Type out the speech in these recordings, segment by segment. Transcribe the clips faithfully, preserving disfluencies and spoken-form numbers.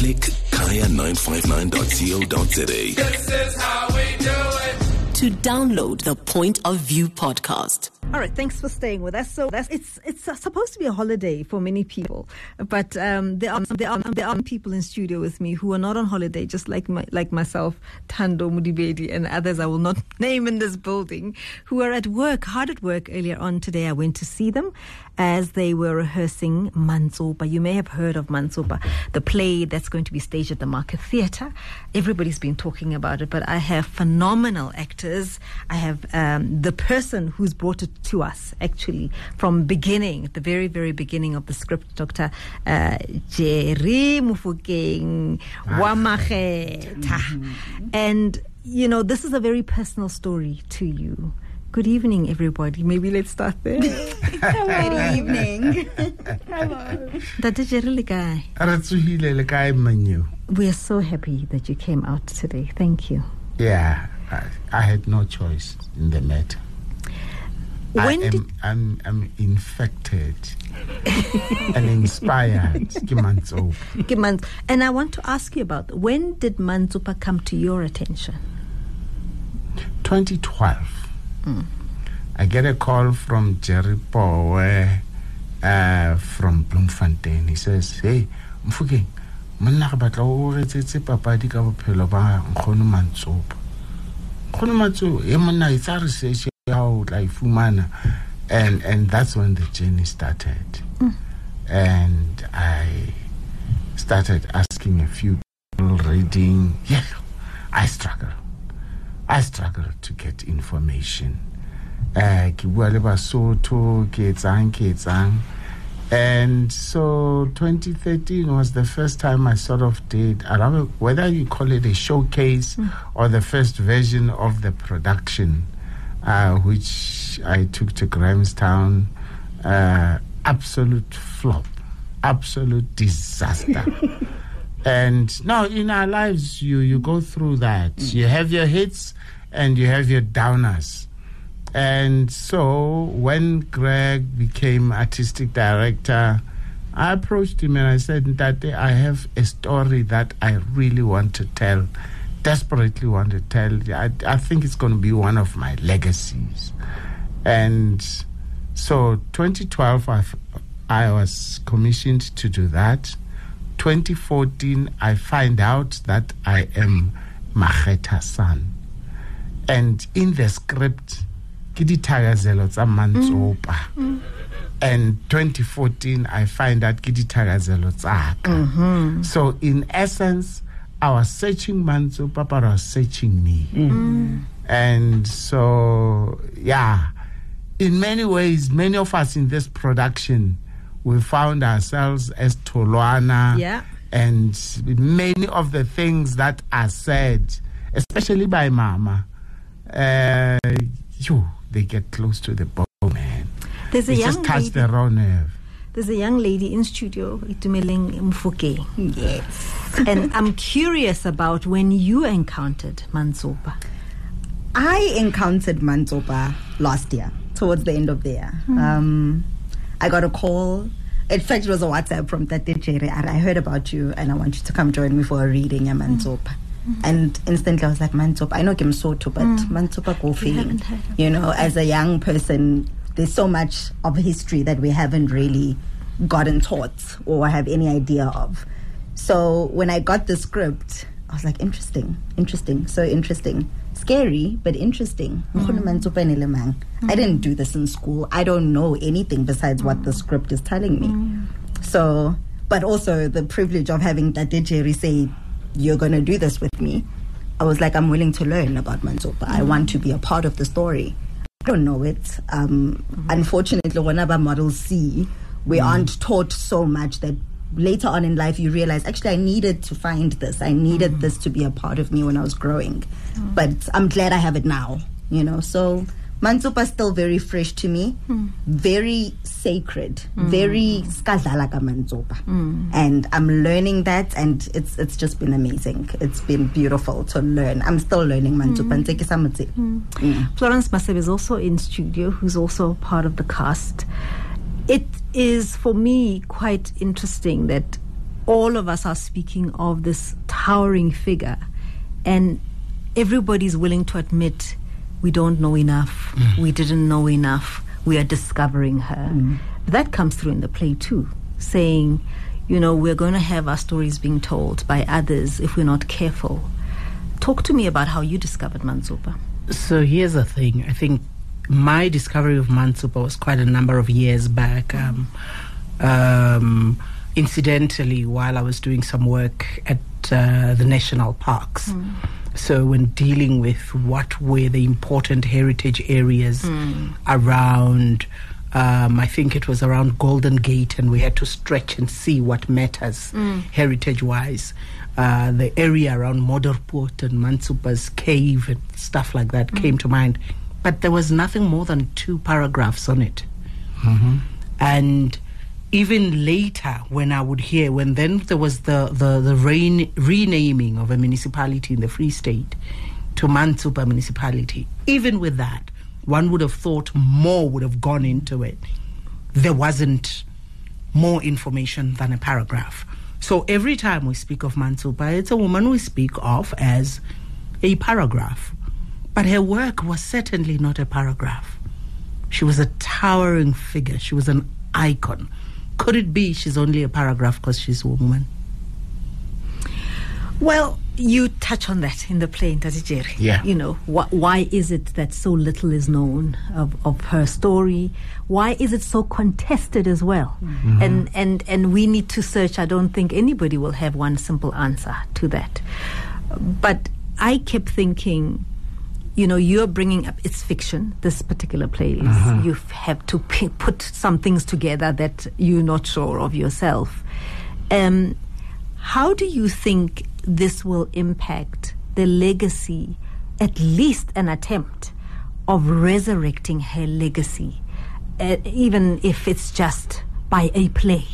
Click kaya nine five nine dot co dot za. This is how we do it. To download the Point of View podcast. All right, thanks for staying with us. So that's it's it's uh, supposed to be a holiday for many people, but um, there are there are there are people in studio with me who are not on holiday, just like my, like myself, Thando Mudibedi, and others I will not name in this building, who are at work, hard at work. Earlier on today, I went to see them as they were rehearsing Mantsopa. You may have heard of Mantsopa, the play that's going to be staged at the Market Theatre. Everybody's been talking about it, but I have phenomenal actors. I have um, the person who's brought it to us, actually, from beginning, the very, very beginning of the script, Doctor Uh, Jerry Mufokeng Wamageta. And, you know, this is a very personal story to you. Good evening, everybody. Maybe let's start there. Good evening. Dada Jerry Lekai. We are so happy that you came out today. Thank you. Yeah, I, I had no choice in the matter. When I did am, I'm, I'm infected and inspired. Mantsopa. And I want to ask you about, when did Mantsopa come to your attention? twenty twelve. Mm. I get a call from Jerry Powe uh, from Bloemfontein. He says, "Hey, Mfokeng, monna ga batla o retsetse papadi ka bophelo ba Nkgono Mantsopa. Nkgono Mantsopa e monna itsa research how like fumana," and and that's when the journey started. Mm. And I started asking a few people, reading. Yeah, I struggle. I struggle to get information. Uh, and so twenty thirteen was the first time I sort of did, I don't know whether you call it a showcase mm. or the first version of the production, uh, which I took to Grahamstown. Uh, absolute flop, absolute disaster. And now in our lives, you, you go through that. Mm. You have your hits and you have your downers. And so when Greg became artistic director, I approached him and I said, "Ntate, I have a story that I really want to tell, desperately want to tell. I, I think it's going to be one of my legacies." And so twenty twelve, I, I was commissioned to do that. twenty fourteen, I find out that I am Mageta's son. And in the script, ke dithakazelo tsa Mantsopa. Mm. And twenty fourteen, I find out ke dithakazelo tsaka. Mm-hmm. So in essence, I was searching Mantsopa, but I was searching me. Mm. And so, yeah, in many ways, many of us in this production, we found ourselves as Tolwana. Yeah. And many of the things that are said, especially by Mama, uh, you, they get close to the bone, man. There's a It young just touch lady, the raw nerve. There's a young lady in studio, Itumeleng Mfokeng. Yes. And I'm curious about when you encountered Mantsopa. I encountered Mantsopa last year, towards the end of the year. Mm. Um, I got a call. In fact, it was a WhatsApp from Tate Jerry. And I heard about you and I want you to come join me for a reading at Mantsopa. Mm. And instantly I was like, Mantsopa, I know Kim Soto, but mm. Mantsopa go feeling. You know, as a young person, there's so much of history that we haven't really gotten taught or have any idea of. So when I got the script, I was like, interesting, interesting, so interesting. Scary, but interesting. Mm. I didn't do this in school. I don't know anything besides mm. what the script is telling me. Mm. So, but also the privilege of having Tate Jerry say, "You're going to do this with me." I was like, I'm willing to learn about Mantsopa. Mm. I want to be a part of the story. I don't know it. Um, mm-hmm. Unfortunately, whenever models see, we mm. aren't taught so much that later on in life you realize, actually, I needed to find this. I needed mm. this to be a part of me when I was growing. Mm. But I'm glad I have it now, you know. So Mantsopa is still very fresh to me, mm. very sacred, mm. very skadlala ka Mantsopa. Mm. And I'm learning that, and it's it's just been amazing. It's been beautiful to learn. I'm still learning Mantsopa. Mm. Mm. Mm. Florence Masebe is also in studio, who's also part of the cast. It is, for me, quite interesting that all of us are speaking of this towering figure, and everybody's willing to admit we don't know enough, mm. we didn't know enough, we are discovering her. Mm. That comes through in the play too, saying, you know, we're going to have our stories being told by others if we're not careful. Talk to me about how you discovered Mantsopa. So here's the thing. I think my discovery of Mantsopa was quite a number of years back. Um, um, incidentally, while I was doing some work at uh, the national parks. Mm. So when dealing with what were the important heritage areas mm. around, um, I think it was around Golden Gate, and we had to stretch and see what matters mm. heritage-wise. Uh, the area around Modderpoort and Mantsopa's cave and stuff like that mm. came to mind. But there was nothing more than two paragraphs on it. Mm-hmm. And even later, when I would hear, when then there was the, the, the rain, renaming of a municipality in the Free State to Mantsopa municipality, even with that, one would have thought more would have gone into it. There wasn't more information than a paragraph. So every time we speak of Mantsopa, it's a woman we speak of as a paragraph. But her work was certainly not a paragraph. She was a towering figure. She was an icon. Could it be she's only a paragraph because she's a woman? Well, you touch on that in the play, Ntate Jerry. Yeah. You know, wh- why is it that so little is known of, of her story? Why is it so contested as well? Mm-hmm. And, and, and we need to search. I don't think anybody will have one simple answer to that. But I kept thinking, you know, you're bringing up, it's fiction, this particular play is. Uh-huh. You have to p- put some things together that you're not sure of yourself. Um, how do you think this will impact the legacy, at least an attempt of resurrecting her legacy, uh, even if it's just by a play?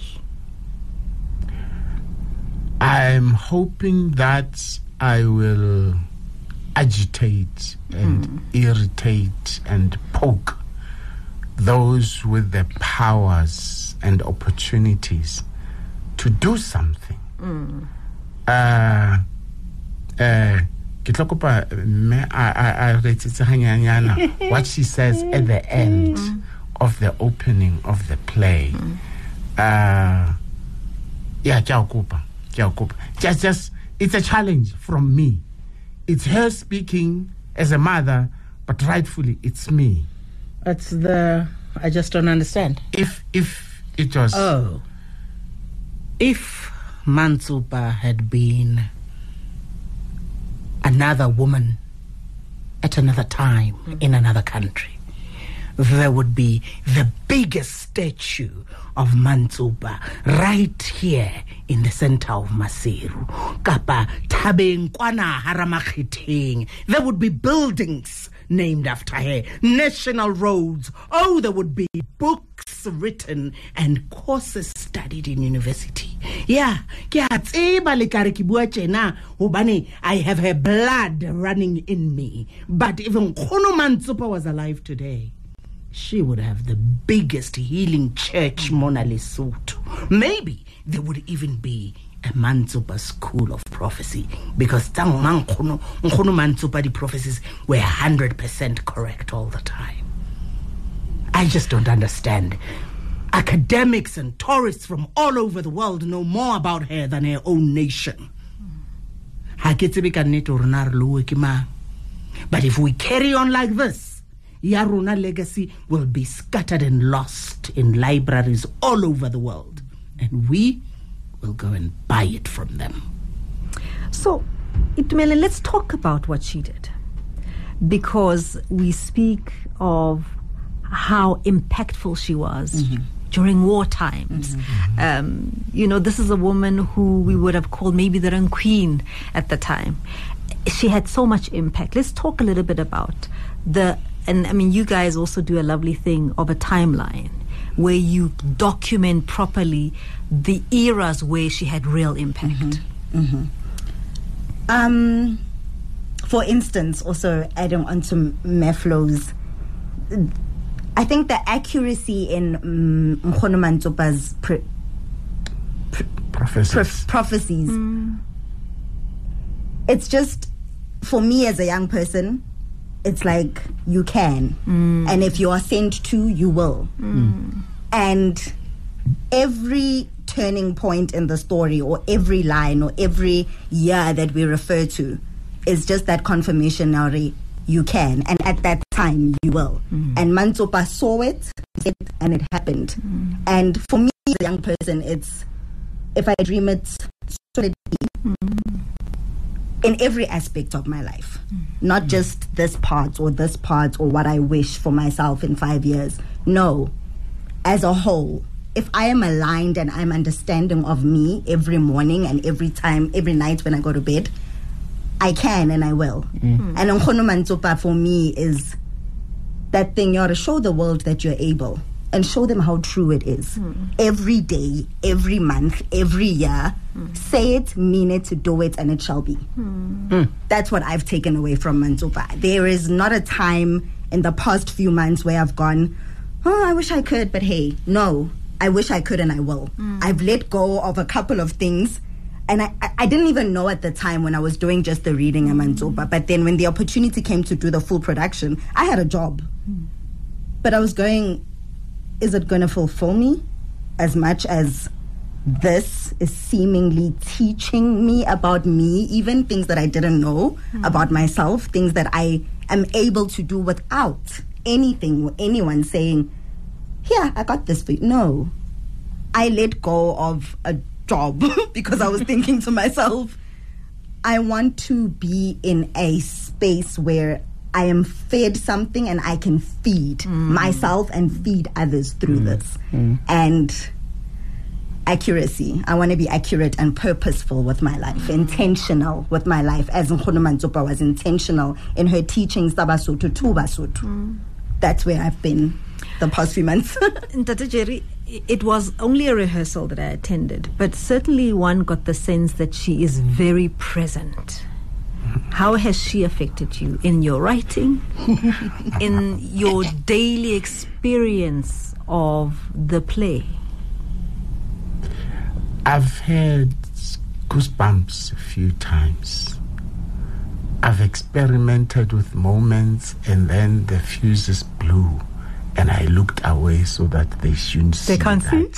I'm hoping that I will agitate and mm. irritate and poke those with the powers and opportunities to do something. Mm. Uh, uh, what she says at the end mm. of the opening of the play. Mm. Uh, yeah, just, just, it's a challenge from me. It's her speaking as a mother, but rightfully it's me. That's the... I just don't understand. If if it was... Oh. If Mantsopa had been another woman at another time mm-hmm. in another country, there would be the biggest statue of Mantsopa right here in the center of Maseru. Kapa tabeng kwana haramakhiting. There would be buildings named after her, national roads. Oh, there would be books written and courses studied in university. Yeah, I have her blood running in me. But even Khono Mantsopa was alive today, she would have the biggest healing church, Mona Lesotho. Maybe there would even be a Mantsopa school of prophecy, because Nkhono Mantsopa, the prophecies were one hundred percent correct all the time. I just don't understand. Academics and tourists from all over the world know more about her than her own nation. But if we carry on like this, Yaruna legacy will be scattered and lost in libraries all over the world. And we will go and buy it from them. So, Itumeleng, let's talk about what she did. Because we speak of how impactful she was mm-hmm. during war times. Mm-hmm. Um, you know, this is a woman who we would have called maybe the Rand Queen at the time. She had so much impact. Let's talk a little bit about the... And I mean, you guys also do a lovely thing of a timeline where you document properly the eras where she had real impact. Mm-hmm. Mm-hmm. Um, for instance, also adding on to Meflo's, I think the accuracy in um, Nkhono Mantsopa's pre- pre- prophecies. Pro- prophecies. Mm. It's just, for me as a young person, it's like you can. Mm. And if you are sent to, you will. Mm. And every turning point in the story, or every line, or every year that we refer to, is just that confirmation now, you can. And at that time, you will. Mm. And Mantsopa saw it, and it happened. Mm. And for me, as a young person, it's, if I dream it, so it be. Mm. In every aspect of my life, mm. not just this part or this part or what I wish for myself in five years. No, as a whole, if I am aligned and I'm understanding of me every morning and every time, every night when I go to bed, I can and I will. Mm. And Nkgono Mantsopa for me is that thing, you ought to show the world that you're able, and show them how true it is. Mm. Every day, every month, every year, mm. say it, mean it, do it, and it shall be. Mm. Mm. That's what I've taken away from Mantsopa. There is not a time in the past few months where I've gone, oh, I wish I could, but hey, no, I wish I could and I will. Mm. I've let go of a couple of things, and I, I, I didn't even know at the time when I was doing just the reading of Mantsopa, but then when the opportunity came to do the full production, I had a job. Mm. But I was going, is it going to fulfill me as much as this is seemingly teaching me about me, even things that I didn't know mm. about myself, things that I am able to do without anything or anyone saying, here, I got this for you. No. I let go of a job because I was thinking to myself, I want to be in a space where I am fed something and I can feed mm. myself and feed others through mm. this. Mm. And accuracy. I want to be accurate and purposeful with my life, intentional with my life, as Nkgono Mantsopa was intentional in her teachings, Tabasotho to Basotho. Mm. That's where I've been the past few months. Ntata Jerry, it was only a rehearsal that I attended, but certainly one got the sense that she is very present. How has she affected you in your writing, in your daily experience of the play? I've had goosebumps a few times. I've experimented with moments and then the fuses blew and I looked away so that they shouldn't see. They can't that.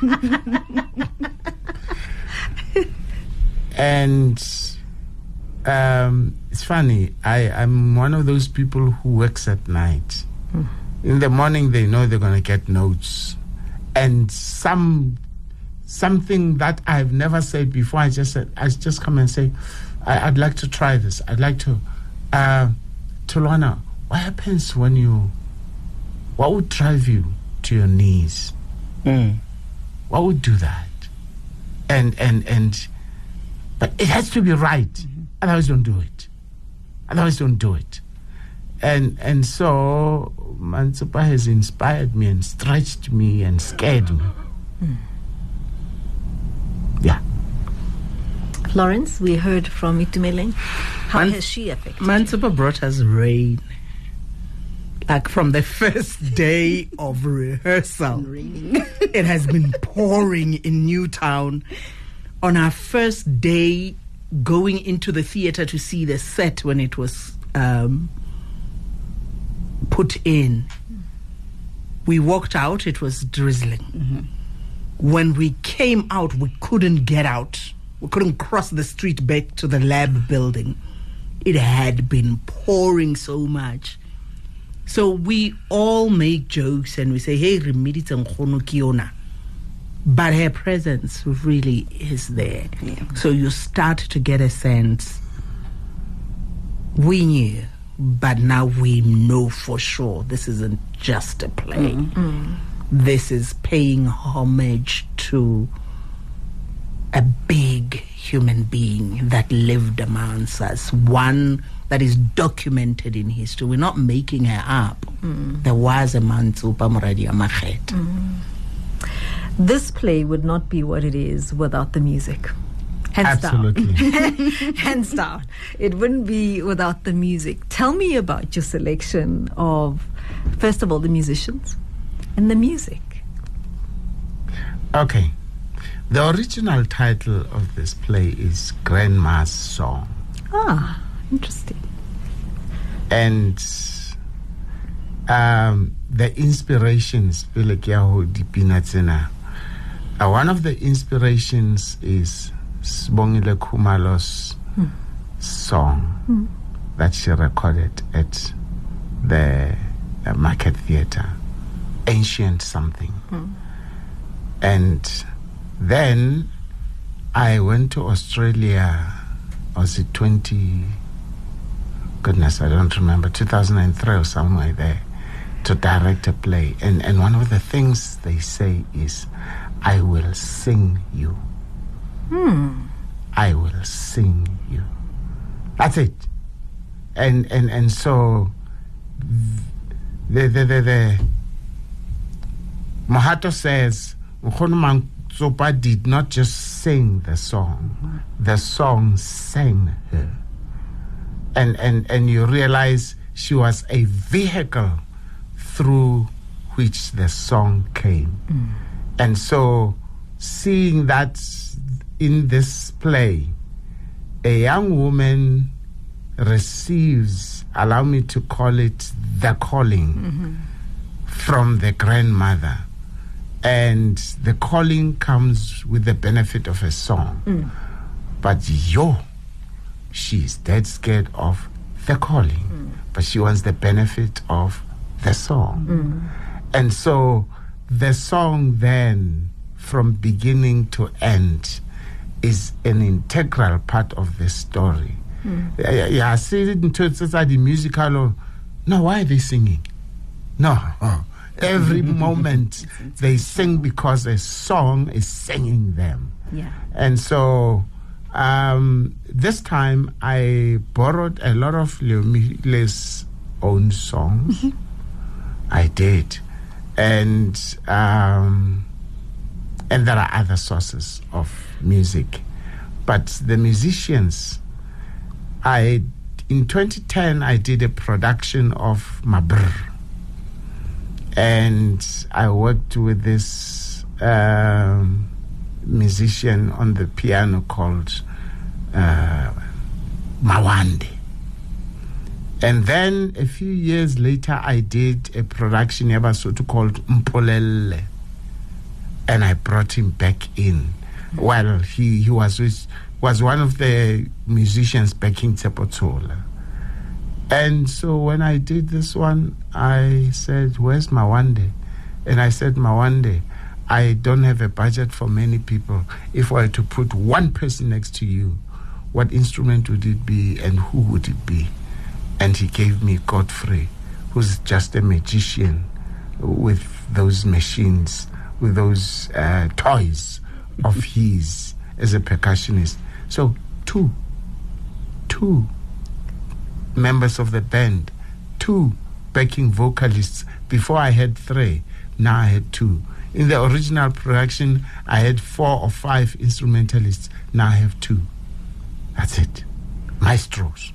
see And um, it's funny, I, I'm one of those people who works at night. Mm. In the morning they know they're going to get notes. And some something that I've never said before, I just said, I just come and say, I, I'd like to try this. I'd like to. Uh, Tolwana, what happens when you, what would drive you to your knees? Mm. What would do that? And, and, and, but it has to be right. Mm-hmm. Otherwise don't do it. Otherwise don't do it. And, and so Mantsopa has inspired me and stretched me and scared me. Mm. Yeah. Florence, we heard from Itumeleng. How Man- has she affected Mantsopa brought us rain. Like from the first day of rehearsal, it has been pouring in Newtown. On our first day going into the theater to see the set when it was um, put in, we walked out, it was drizzling. Mm-hmm. When we came out, we couldn't get out. We couldn't cross the street back to the lab building. It had been pouring so much. So we all make jokes and we say, hey, Remedi Nkgono Kiona. But her presence really is there. Yeah. So you start to get a sense. We knew, but now we know for sure this isn't just a play. Mm-hmm. This is paying homage to a big human being that lived amongst us, one that is documented in history. We're not making her up. Mm. There was a Mantsopa Moradia Makget. Mm. This play would not be what it is without the music. Hands Absolutely. down. Hands down. It wouldn't be without the music. Tell me about your selection of, first of all, the musicians and the music. Okay. The original title of this play is Grandma's Song. Ah, interesting. And um, the inspirations, uh, one of the inspirations is Sibongile Khumalo's hmm. song hmm. that she recorded at the uh, Market Theatre, Ancient Something. Hmm. And then I went to Australia, was it twenty, goodness, I don't remember, two thousand three or somewhere there, to direct a play. And, and one of the things they say is, I will sing you. Hmm. I will sing you. That's it. And and and so the the the, the Mohato says Nkgono Mantsopa did not just sing the song, the song sang her. And and and you realize she was a vehicle through which the song came. Mm. And so seeing that in this play, a young woman receives, allow me to call it the calling mm-hmm. from the grandmother. And the calling comes with the benefit of a song. Mm. But yo, she's dead scared of the calling. Mm. But she wants the benefit of the song. Mm. And so the song then, from beginning to end, is an integral part of the story. Mm. Yeah, yeah, I see it into the musical. Or, no, why are they singing? No, oh. Every moment they sing because a song is singing them. Yeah. And so um, this time I borrowed a lot of Leomile's own songs. Mm-hmm. I did. And um, and there are other sources of music. But the musicians, I in twenty ten I did a production of Mabr. And I worked with this um, musician on the piano called uh, Mawande. And then a few years later, I did a production in Basotho called Mpolelle. And I brought him back in. Mm-hmm. Well, he, he was with, was one of the musicians backing Tsepotsola. And so when I did this one, I said, where's Mawande? And I said, Mawande, I don't have a budget for many people. If I were to put one person next to you, what instrument would it be and who would it be? And he gave me Godfrey, who's just a magician with those machines, with those uh, toys of his as a percussionist. So two, two. members of the band, two backing vocalists. Before I had three, now I had two. In the original production, I had four or five instrumentalists. Now I have two. That's it. Maestros.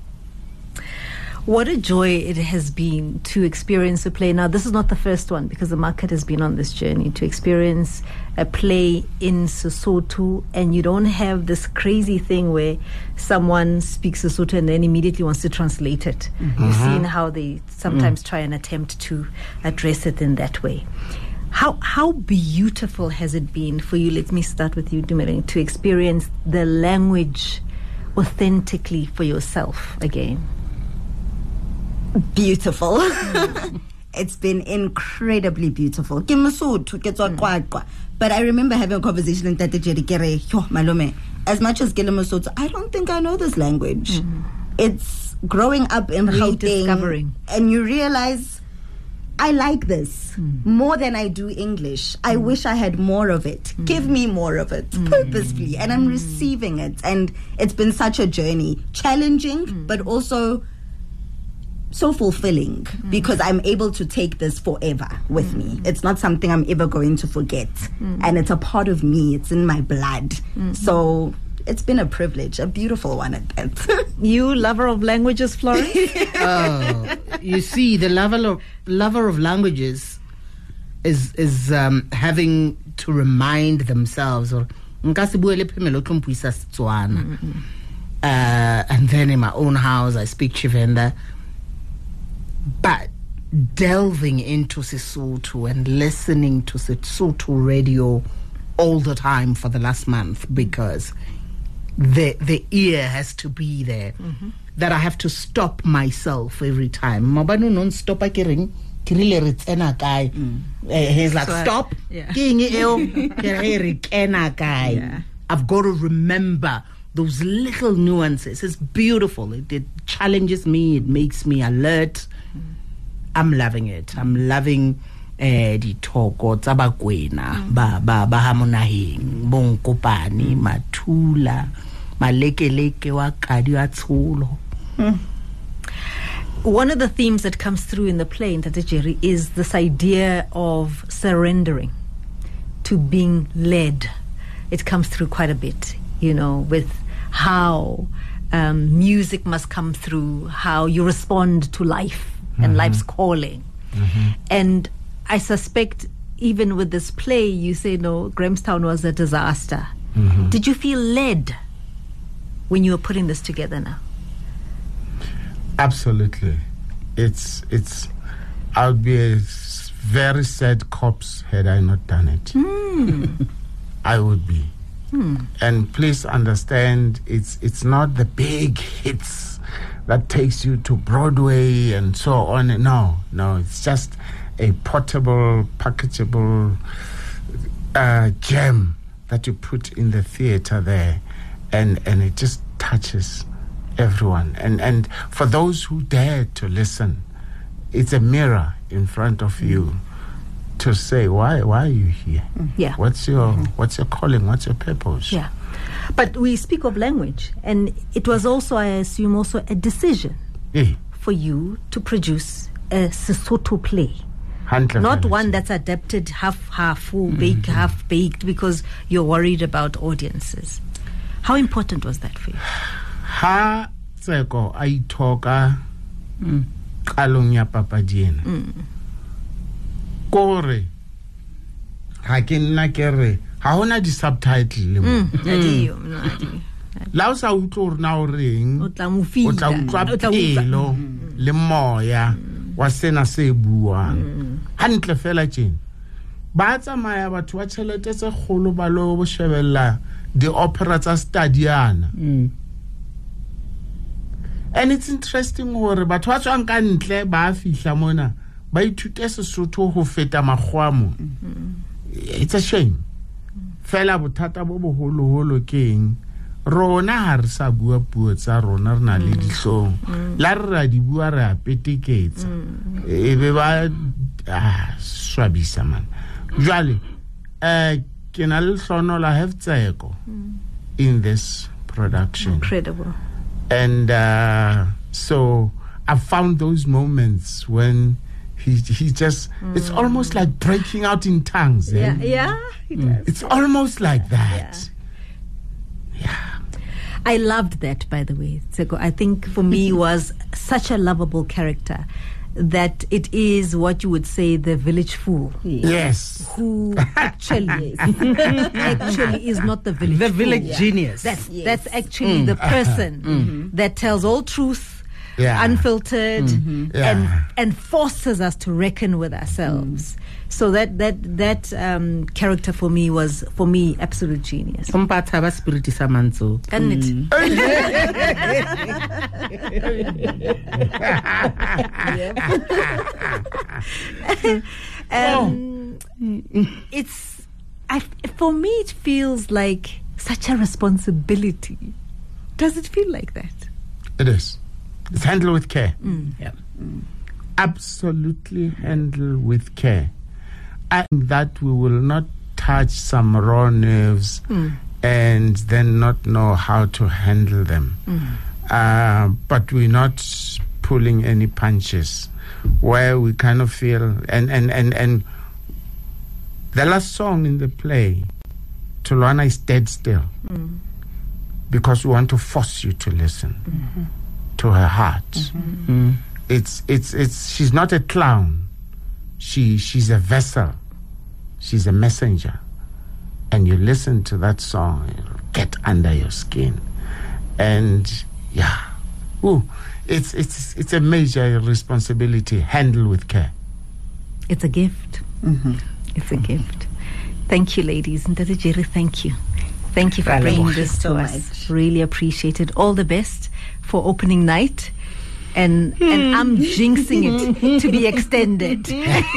What a joy it has been to experience a play. Now, this is not the first one, because the market has been on this journey to experience a play in Sesotho, and you don't have this crazy thing where someone speaks Sesotho and then immediately wants to translate it. Mm-hmm. You've seen how they sometimes mm. try and attempt to address it in that way. How how beautiful has it been for you, let me start with you, Dumelang, to experience the language authentically for yourself again? Beautiful. It's been incredibly beautiful. Mm. But I remember having a conversation in Tate Jerry Kere, Malome, as much as Gelemosoto, I don't think I know this language. Mm. It's growing up in Gauteng, and you realize I like this mm. more than I do English. Mm. I wish I had more of it. Mm. Give me more of it, mm. purposefully. And I'm receiving it. And it's been such a journey. Challenging, mm. but also so fulfilling, mm. because I'm able to take this forever with mm. me. It's not something I'm ever going to forget. Mm. And it's a part of me. It's in my blood. Mm-hmm. So it's been a privilege, a beautiful one at that. You, lover of languages, Florence? Oh, you see, the lover of, lover of languages is, is um, having to remind themselves or nka se buele phemelo tlo mpuisa Setswana. Uh, and then in my own house I speak Tshivenda. But delving into Sesotho and listening to Sesotho radio all the time for the last month, because the the ear has to be there, mm-hmm. that I have to stop myself every time. Mabanu non stop akering kirile re tsena kae. He's like, so stop. Yeah. Yeah. I've got to remember those little nuances. It's beautiful. It, it challenges me. It makes me alert. I'm loving it. I'm loving eh di thoko tsa bakwena ba ba ba hamonaheng bonkopane mathula malekeleke wa kadi wa tsholo. One of the themes that comes through in the play in Tate Jerry is this idea of surrendering to being led. It comes through quite a bit, you know, with how um, music must come through, how you respond to life and mm-hmm. life's calling. Mm-hmm. And I suspect even with this play, you say, no, Grahamstown was a disaster. Mm-hmm. Did you feel led when you were putting this together now? Absolutely. It's, it's, I would be a very sad corpse had I not done it. Mm. I would be. Mm. And please understand, it's, it's not the big hits that takes you to Broadway and so on. No, no, it's just a portable, packageable uh, gem that you put in the theater there, and, and it just touches everyone. And, and for those who dare to listen, it's a mirror in front of you to say, why, why are you here? Yeah. What's your, mm-hmm. what's your calling? What's your purpose? Yeah. But we speak of language, and it was also, I assume, also a decision yeah. for you to produce a Sesotho play. Not one that's adapted half half full baked, mm-hmm. half baked, because you're worried about audiences. How important was that for you? Ha tseko I talka kalong ya papa diena. Kore ha ke nna kere ha hona di subtitle le mo. Adiyo, no adiyo. La o sa utlo re na o reng o tla mo fila, o tla utlwa pelo le moya wa sena se buang hantle fela tjena ba tsamaya batho ba tšhelete tse kgolo ba lo bo shebella di opera tsa stadiana. And it's interesting hore batho ba tswang ka ntle ba fihla mona ba ithute Sesotho ho feta makgwamo. It's a shame. Fela bothata bo boholo holo keng rona ha re sa bua puo tsa rona re na le dihlong la re ra di bua re a peteketsa e be ba ah swabisa man jwale eh ke na le hlono la have tseko in this production. Incredible. And uh, so I found those moments when he he just mm. it's almost like breaking out in tongues. Eh? Yeah, yeah, he does. It's almost like that. Yeah. yeah. I loved that, by the way. Tseko, I think for me was such a lovable character that it is what you would say the village fool. Yes. Who actually actually is not the village the fool. village Yeah. genius. That's Yes. that's actually mm. the person mm-hmm. that tells all truth. Yeah. Unfiltered Mm-hmm. Yeah. and and forces us to reckon with ourselves. Mm. So that that that um, character for me was for me absolute genius. Umpatha ba spirit sa mantso. Can it? um, it's I, for me it feels like such a responsibility. Does it feel like that? It is. It's handled with care. Mm. Yeah. Mm. Absolutely handled with care. I think that we will not touch some raw nerves mm. and then not know how to handle them. Mm. Uh, but we're not pulling any punches where we kind of feel and and and, and the last song in the play, Tulwana, is dead still. Mm. Because we want to force you to listen mm-hmm. to her heart. Mm-hmm. Mm. It's it's it's she's not a clown. She she's a vessel. She's a messenger. and you listen to that song, it'll get under your skin. And yeah, ooh, it's it's it's a major responsibility. Handle with care. It's a gift. Mm-hmm. It's a gift. Thank you, ladies. And Tata Jerry, thank you. Thank you for Thank bringing you this so to us. much. Really appreciate it. All the best for opening night. And and I'm jinxing it to be extended.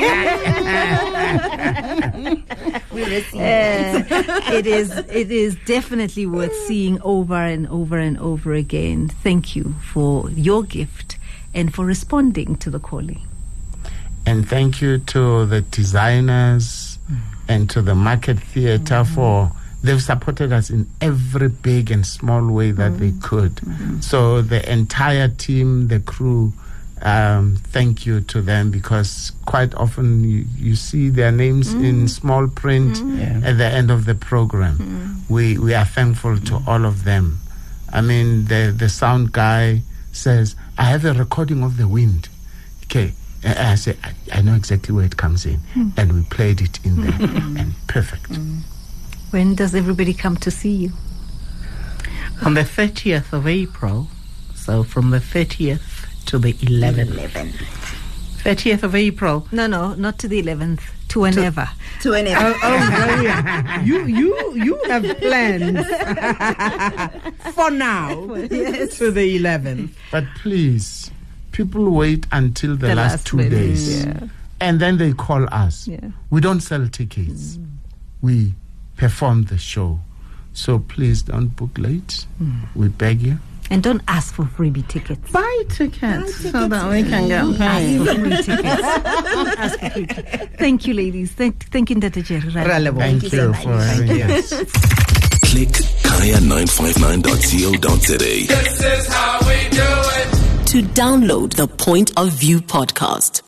We receive Uh, it is it is definitely worth seeing over and over and over again. Thank you for your gift and for responding to the calling. And thank you to the designers mm. and to the Market Theatre mm. for they've supported us in every big and small way that mm. they could. Mm-hmm. So the entire team, the crew, um, thank you to them, because quite often you, you see their names mm. in small print mm. yeah. at the end of the program. Mm. We we are thankful to mm. all of them. I mean, the, the sound guy says, I have a recording of the wind. Okay. And I say, I, I know exactly where it comes in. Mm. And we played it in there. And perfect. Mm. When does everybody come to see you? On the thirtieth of April. So from the thirtieth to the eleventh. eleventh. thirtieth of April. No, no, not to the eleventh. To whenever. To, to whenever. Oh, oh Maria, you you you have plans for now Yes. to the eleventh. But please, people wait until the, The last, last two minute, days. yeah. And then they call us. Yeah. We don't sell tickets. Mm. We perform the show. So please don't book late. Mm. We beg you. And don't ask for freebie tickets. Buy tickets, so that we can get Ask paid. for free tickets. Don't ask for free tickets. Thank you, ladies. Thank, thank you, Tata Jerry. Relevant. Thank, you you, so for much. having us. Click kaya nine five nine dot co dot za. This is how we do it. To download the Point of View podcast,